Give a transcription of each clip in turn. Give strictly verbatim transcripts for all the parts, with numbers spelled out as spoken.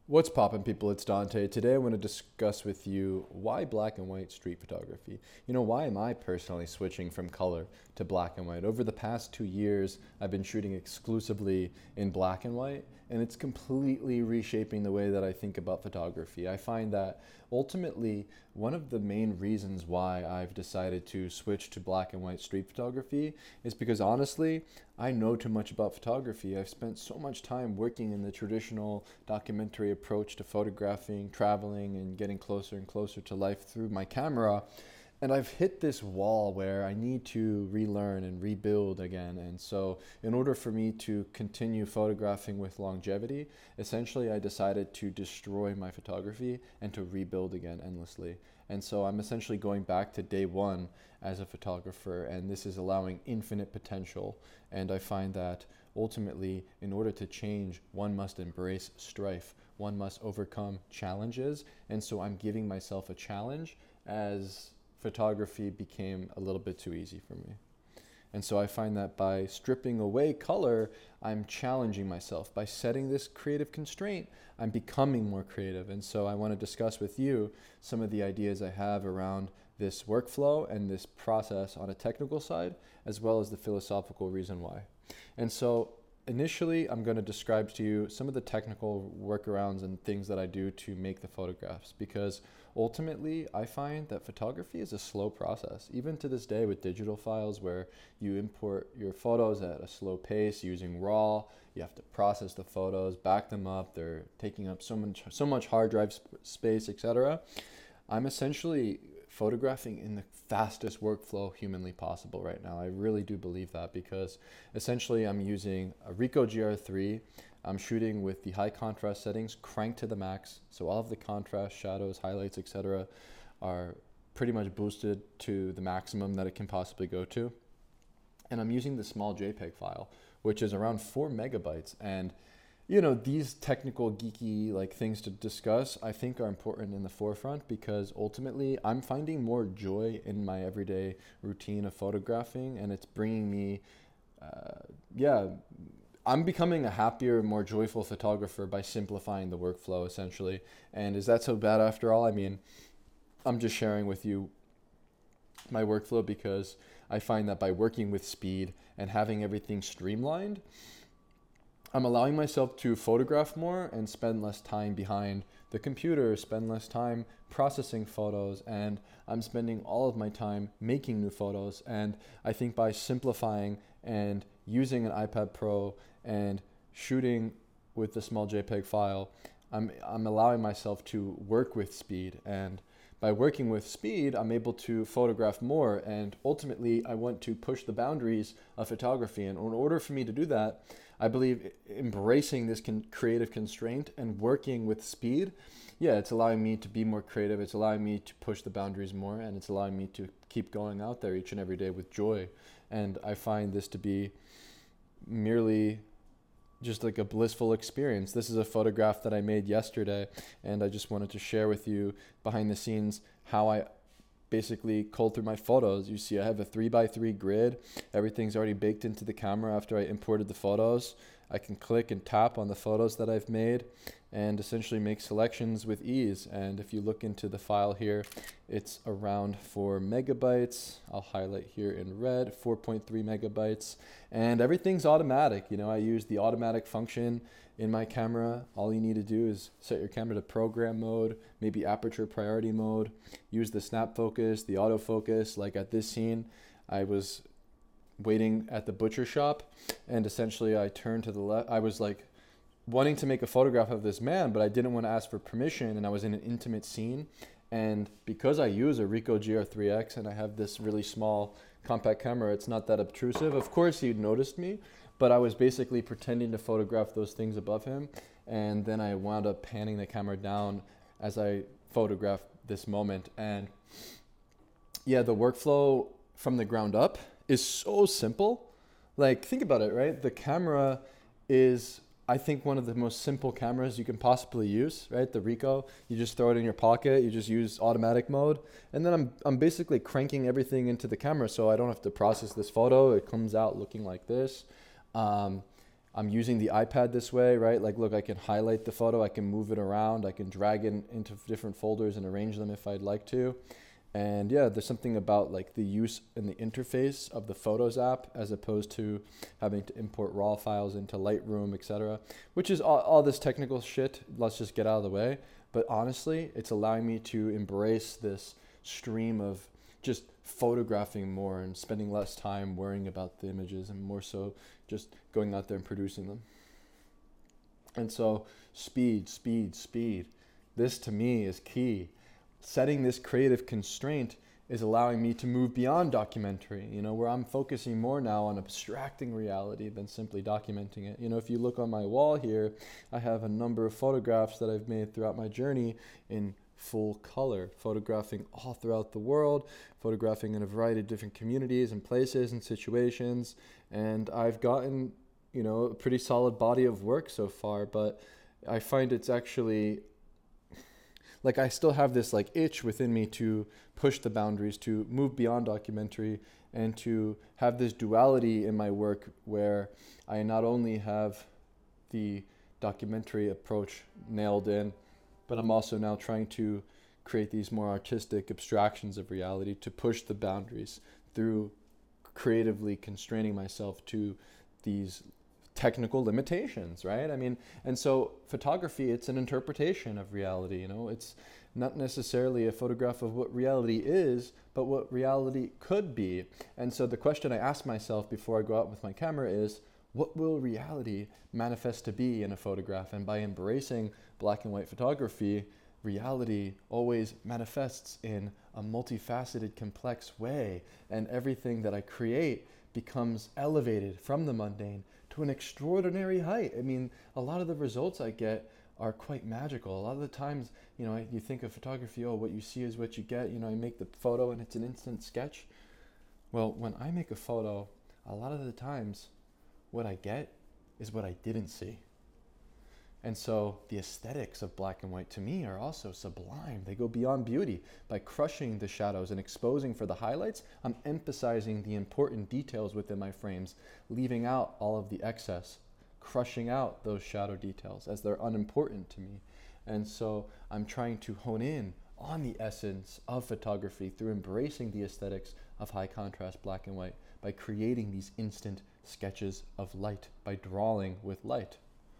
What's poppin', people? It's Dante. Today I want to discuss with you why black and white street photography. You know, why am I personally switching from color to black and white? Over the past two years, I've been shooting exclusively in black and white, and it's completely reshaping the way that I think about photography. I find that ultimately, one of the main reasons why I've decided to switch to black and white street photography is because honestly, I know too much about photography. I've spent so much time working in the traditional documentary approach to photographing, traveling, and getting closer and closer to life through my camera. And I've hit this wall where I need to relearn and rebuild again. And so, in order for me to continue photographing with longevity, essentially I decided to destroy my photography and to rebuild again endlessly. And so, I'm essentially going back to day one as a photographer, and this is allowing infinite potential. And I find that ultimately, in order to change, one must embrace strife, one must overcome challenges. And so, I'm giving myself a challenge as photography became a little bit too easy for me. And so I find that by stripping away color, I'm challenging myself. By setting this creative constraint, I'm becoming more creative. And so I want to discuss with you some of the ideas I have around this workflow and this process on a technical side, as well as the philosophical reason why. And so initially, I'm going to describe to you some of the technical workarounds and things that I do to make the photographs, because ultimately I find that photography is a slow process, even to this day with digital files where you import your photos at a slow pace using RAW. You have to process the photos, back them up, they're taking up so much so much hard drive sp- space, et cetera. I'm essentially photographing in the fastest workflow humanly possible right now. I really do believe that, because essentially I'm using a Ricoh G R three. I'm shooting with the high contrast settings cranked to the max. So all of the contrast, shadows, highlights, et cetera are pretty much boosted to the maximum that it can possibly go to. And I'm using the small JPEG file, which is around four megabytes. And you know, these technical geeky like things to discuss, I think are important in the forefront, because ultimately I'm finding more joy in my everyday routine of photographing, and it's bringing me, uh, yeah, I'm becoming a happier, more joyful photographer by simplifying the workflow essentially. And is that so bad after all? I mean, I'm just sharing with you my workflow because I find that by working with speed and having everything streamlined, I'm allowing myself to photograph more and spend less time behind the computer, spend less time processing photos, and I'm spending all of my time making new photos. And I think by simplifying and using an iPad Pro and shooting with the small JPEG file, I'm I'm allowing myself to work with speed. And by working with speed, I'm able to photograph more. And ultimately, I want to push the boundaries of photography. And in order for me to do that, I believe embracing this con- creative constraint and working with speed, yeah, it's allowing me to be more creative. It's allowing me to push the boundaries more, and it's allowing me to keep going out there each and every day with joy. And I find this to be merely just like a blissful experience. This is a photograph that I made yesterday, and I just wanted to share with you behind the scenes how I basically culled through my photos. You see I have a three by three grid. Everything's already baked into the camera after I imported the photos. I can click and tap on the photos that I've made and essentially make selections with ease. And if you look into the file here, it's around four megabytes. I'll highlight here in red, four point three megabytes. And everything's automatic. You know, I use the automatic function in my camera. All you need to do is set your camera to program mode, maybe aperture priority mode, use the snap focus, the autofocus. Like at this scene, I was waiting at the butcher shop, and essentially I turned to the left. I was like wanting to make a photograph of this man, but I didn't want to ask for permission, and I was in an intimate scene. And because I use a Ricoh G R three X and I have this really small compact camera, it's not that obtrusive. Of course he noticed me, but I was basically pretending to photograph those things above him, and then I wound up panning the camera down as I photographed this moment. And yeah, the workflow from the ground up is so simple. Like, think about it, right? The camera is, I think, one of the most simple cameras you can possibly use, right? The Ricoh, you just throw it in your pocket, you just use automatic mode, and then I'm I'm basically cranking everything into the camera so I don't have to process this photo. It comes out looking like this. Um, I'm using the iPad this way, right? Like, look, I can highlight the photo, I can move it around, I can drag it into different folders and arrange them if I'd like to. And yeah, there's something about like the use and the interface of the Photos app as opposed to having to import raw files into Lightroom, et cetera, which is all, all this technical shit. Let's just get out of the way. But honestly, it's allowing me to embrace this stream of just photographing more and spending less time worrying about the images and more so just going out there and producing them. And so speed, speed, speed. This to me is key. Setting this creative constraint is allowing me to move beyond documentary, you know, where I'm focusing more now on abstracting reality than simply documenting it. You know, if you look on my wall here, I have a number of photographs that I've made throughout my journey in full color, photographing all throughout the world, photographing in a variety of different communities and places and situations. And I've gotten, you know, a pretty solid body of work so far, but I find it's actually like I still have this like itch within me to push the boundaries, to move beyond documentary, and to have this duality in my work where I not only have the documentary approach nailed in, but I'm also now trying to create these more artistic abstractions of reality to push the boundaries through creatively constraining myself to these technical limitations, right? I mean, and so photography, it's an interpretation of reality, you know, it's not necessarily a photograph of what reality is, but what reality could be. And so the question I ask myself before I go out with my camera is, what will reality manifest to be in a photograph? And by embracing black and white photography, reality always manifests in a multifaceted, complex way. And everything that I create becomes elevated from the mundane to an extraordinary height. I mean, a lot of the results I get are quite magical. A lot of the times, you know, you think of photography, oh, what you see is what you get. You know, I make the photo and it's an instant sketch. Well, when I make a photo, a lot of the times, what I get is what I didn't see. And so the aesthetics of black and white to me are also sublime. They go beyond beauty. By crushing the shadows and exposing for the highlights, I'm emphasizing the important details within my frames, leaving out all of the excess, crushing out those shadow details as they're unimportant to me. And so I'm trying to hone in on the essence of photography through embracing the aesthetics of high contrast black and white by creating these instant sketches of light, by drawing with light.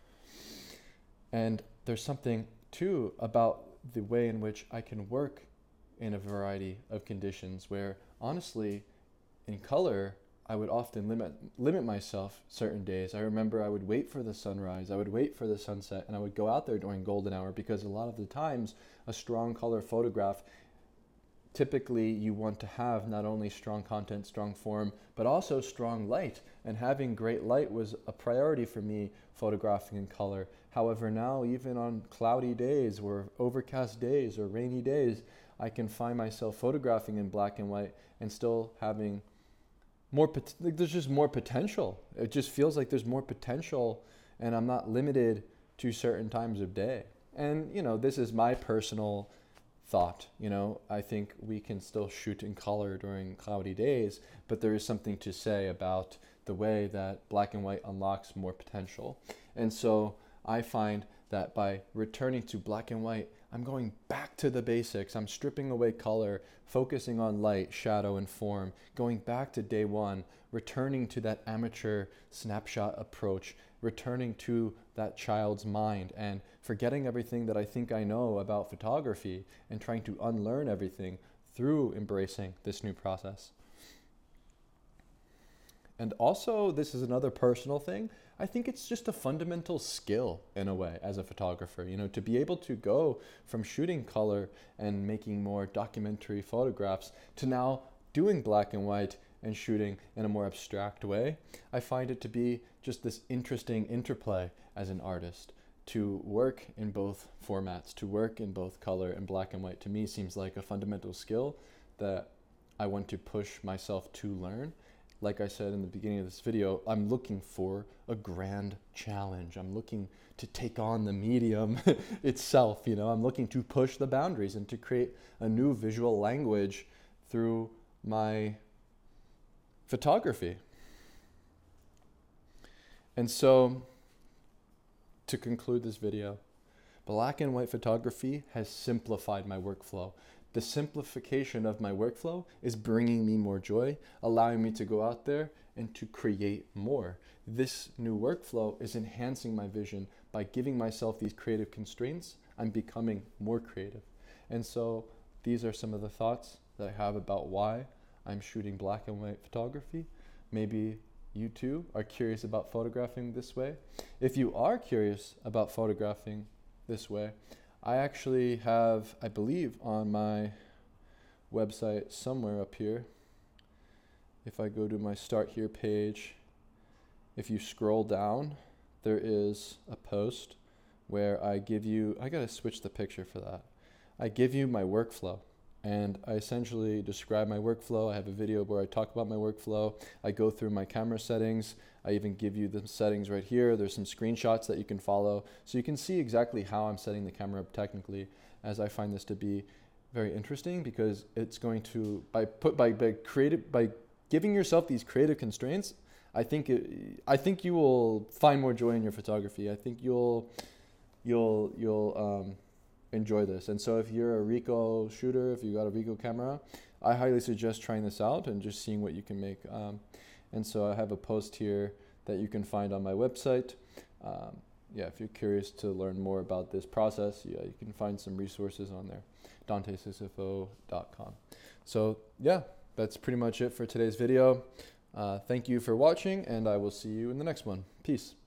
And there's something too about the way in which I can work in a variety of conditions where honestly in color, I would often limit limit myself certain days. I remember I would wait for the sunrise, I would wait for the sunset, and I would go out there during golden hour because a lot of the times a strong color photograph, typically you want to have not only strong content, strong form, but also strong light. And having great light was a priority for me photographing in color. However, now even on cloudy days or overcast days or rainy days, I can find myself photographing in black and white and still having more, pot- like there's just more potential. It just feels like there's more potential and I'm not limited to certain times of day. And, you know, this is my personal thought. You know, I think we can still shoot in color during cloudy days, but there is something to say about the way that black and white unlocks more potential. And so I find that by returning to black and white, I'm going back to the basics. I'm stripping away color, focusing on light, shadow, and form, going back to day one, returning to that amateur snapshot approach, returning to that child's mind and forgetting everything that I think I know about photography and trying to unlearn everything through embracing this new process. And also, this is another personal thing. I think it's just a fundamental skill in a way as a photographer, you know, to be able to go from shooting color and making more documentary photographs to now doing black and white and shooting in a more abstract way. I find it to be just this interesting interplay as an artist. To work in both formats, to work in both color and black and white, to me seems like a fundamental skill that I want to push myself to learn. Like I said in the beginning of this video, I'm looking for a grand challenge. I'm looking to take on the medium itself, you know, I'm looking to push the boundaries and to create a new visual language through my photography. And so, to conclude this video, black and white photography has simplified my workflow. The simplification of my workflow is bringing me more joy, allowing me to go out there and to create more. This new workflow is enhancing my vision by giving myself these creative constraints. I'm becoming more creative. And so these are some of the thoughts that I have about why I'm shooting black and white photography. Maybe you too are curious about photographing this way. If you are curious about photographing this way, I actually have, I believe, on my website somewhere up here, if I go to my Start Here page, if you scroll down, there is a post where I give you, I gotta switch the picture for that. I give you my workflow, and I essentially describe my workflow. I have a video where I talk about my workflow. I go through my camera settings. I even give you the settings right here. There's some screenshots that you can follow. So you can see exactly how I'm setting the camera up technically, as I find this to be very interesting, because it's going to, by put by, by creative, by giving yourself these creative constraints, I think it, I think you will find more joy in your photography. I think you'll you'll you'll um, enjoy this. And so if you're a Ricoh shooter, if you got a Ricoh camera, I highly suggest trying this out and just seeing what you can make. Um, and so I have a post here that you can find on my website. Um, yeah, if you're curious to learn more about this process, yeah, you can find some resources on there, dante sixfo dot com. So yeah, that's pretty much it for today's video. Uh, thank you for watching, and I will see you in the next one. Peace.